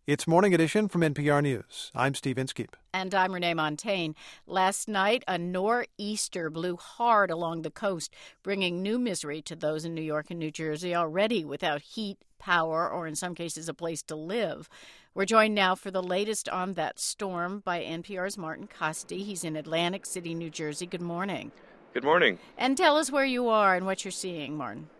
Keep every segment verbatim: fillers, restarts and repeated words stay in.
It's Morning Edition from N P R News. I'm Steve Inskeep. And I'm Renee Montagne. Last night, a nor'easter blew hard along the coast, bringing new misery to those in New York and New Jersey already without heat, power, or in some cases a place to live. We're joined now for the latest on that storm by N P R's Martin Kaste. He's in Atlantic City, New Jersey. Good morning. Good morning. And tell us where you are and what you're seeing, Martin.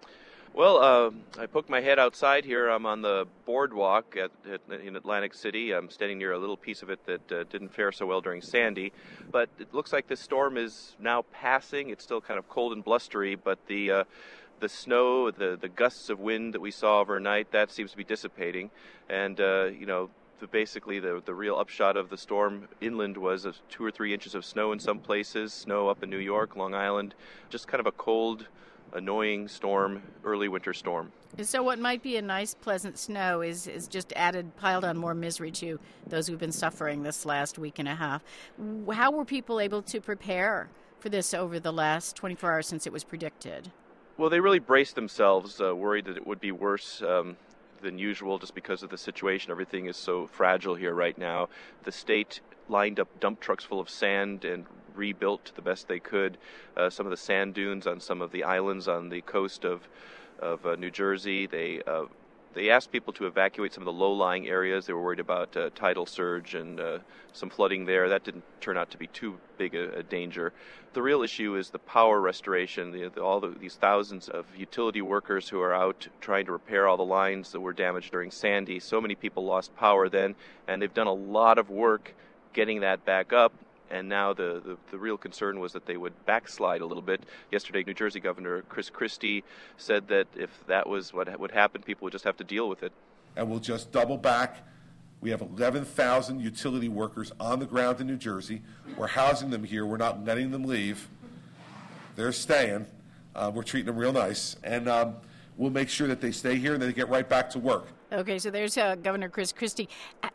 Well, uh, I poked my head outside here. I'm on the boardwalk at, at, in Atlantic City. I'm standing near a little piece of it that uh, didn't fare so well during Sandy. But it looks like this storm is now passing. It's still kind of cold and blustery, but the uh, the snow, the, the gusts of wind that we saw overnight, that seems to be dissipating. And, uh, you know, the, basically the, the real upshot of the storm inland was of two or three inches of snow in some places, snow up in New York, Long Island, just kind of a cold, annoying storm, early winter storm. So what might be a nice, pleasant snow is, is just added, piled on more misery to those who've been suffering this last week and a half. How were people able to prepare for this over the last twenty-four hours since it was predicted? Well, they really braced themselves, uh, worried that it would be worse um, than usual just because of the situation. Everything is so fragile here right now. The state lined up dump trucks full of sand and rebuilt to the best they could uh, some of the sand dunes on some of the islands on the coast of of uh, New Jersey. They uh, they asked people to evacuate some of the low-lying areas. They were worried about uh, tidal surge and uh, some flooding there. That didn't turn out to be too big a, a danger. The real issue is the power restoration. The, the, all the, these thousands of utility workers who are out trying to repair all the lines that were damaged during Sandy. So many people lost power then, and they've done a lot of work getting that back up. And now the, the, the real concern was that they would backslide a little bit. Yesterday, New Jersey Governor Chris Christie said that if that was what would happen, people would just have to deal with it. And we'll just double back. We have eleven thousand utility workers on the ground in New Jersey. We're housing them here. We're not letting them leave. They're staying. Uh, we're treating them real nice. And um, we'll make sure that they stay here and then they get right back to work. Okay, so there's uh, Governor Chris Christie.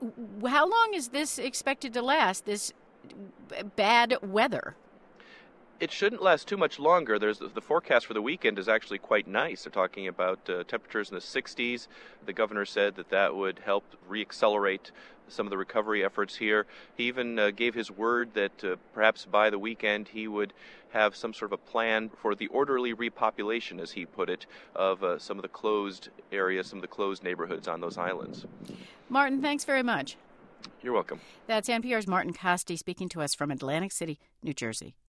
How long is this expected to last, this bad weather? It shouldn't last too much longer. There's the forecast for the weekend is actually quite nice. They're talking about uh, temperatures in the sixties. The governor said that that would help reaccelerate some of the recovery efforts here. He even uh, gave his word that uh, perhaps by the weekend he would have some sort of a plan for the orderly repopulation, as he put it, of uh, some of the closed areas, some of the closed neighborhoods on those islands. Martin, thanks very much. You're welcome. That's N P R's Martin Kaste speaking to us from Atlantic City, New Jersey.